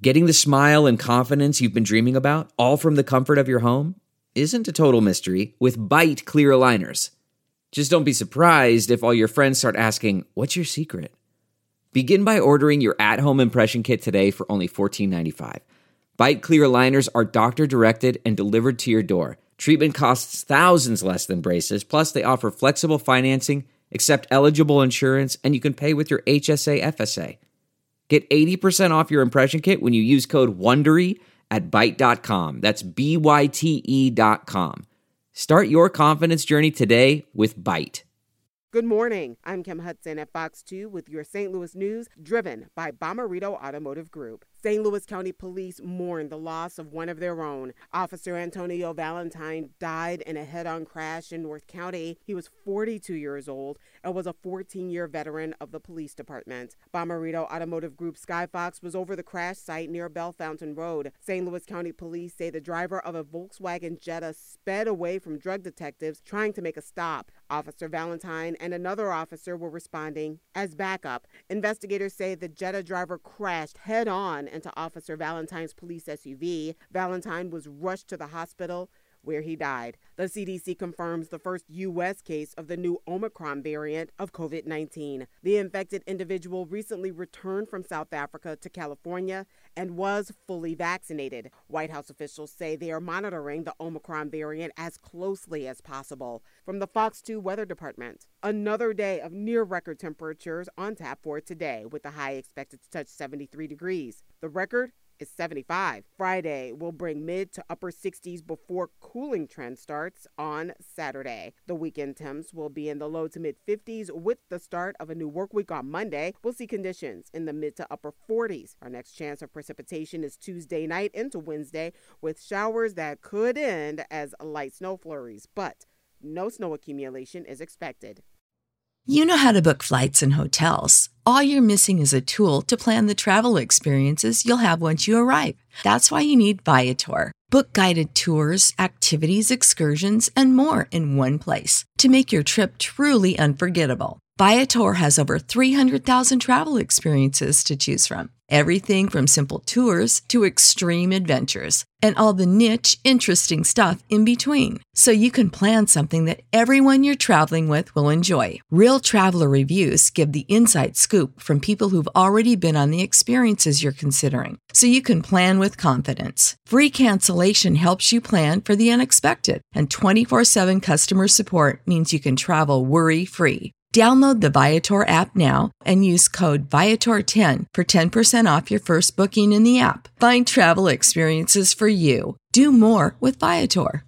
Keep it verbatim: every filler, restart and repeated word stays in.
Getting the smile and confidence you've been dreaming about, all from the comfort of your home, isn't a total mystery with Byte clear aligners. Just don't be surprised if all your friends start asking, "What's your secret?" Begin by ordering your at-home impression kit today for only fourteen ninety-five. Byte clear aligners are doctor-directed and delivered to your door. Treatment costs thousands less than braces, plus they offer flexible financing, accept eligible insurance, and you can pay with your H S A F S A. Get eighty percent off your impression kit when you use code WONDERY at byte dot com. That's B Y T E dot com. Start your confidence journey today with Byte. Good morning. I'm Kim Hudson at Fox two with your Saint Louis news, driven by Bommarito Automotive Group. Saint Louis County Police mourn the loss of one of their own. Officer Antonio Valentine died in a head-on crash in North County. He was forty-two years old and was a fourteen-year veteran of the police department. Bommarito Automotive Group Skyfox was over the crash site near Bell Fountain Road. Saint Louis County Police say the driver of a Volkswagen Jetta sped away from drug detectives trying to make a stop. Officer Valentine and another officer were responding as backup. Investigators say the Jetta driver crashed head-on into Officer Valentine's police S U V. Valentine was rushed to the hospital where he died. The C D C confirms the first U S case of the new Omicron variant of COVID nineteen. The infected individual recently returned from South Africa to California and was fully vaccinated. White House officials say they are monitoring the Omicron variant as closely as possible. From the Fox two Weather Department, another day of near-record temperatures on tap for today, with the high expected to touch seventy-three degrees. The record is seventy-five. Friday will bring mid to upper sixties before cooling trend starts on Saturday. The weekend temps will be in the low to mid fifties with the start of a new work week on Monday. We'll see conditions in the mid to upper forties. Our next chance of precipitation is Tuesday night into Wednesday, with showers that could end as light snow flurries, but no snow accumulation is expected. You know how to book flights and hotels. All you're missing is a tool to plan the travel experiences you'll have once you arrive. That's why you need Viator. Book guided tours, activities, excursions, and more in one place to make your trip truly unforgettable. Viator has over three hundred thousand travel experiences to choose from. Everything from simple tours to extreme adventures and all the niche, interesting stuff in between. So you can plan something that everyone you're traveling with will enjoy. Real traveler reviews give the inside scoop from people who've already been on the experiences you're considering. So you can plan with confidence. Free cancellation helps you plan for the unexpected. And twenty-four seven customer support means you can travel worry-free. Download the Viator app now and use code Viator ten for ten percent off your first booking in the app. Find travel experiences for you. Do more with Viator.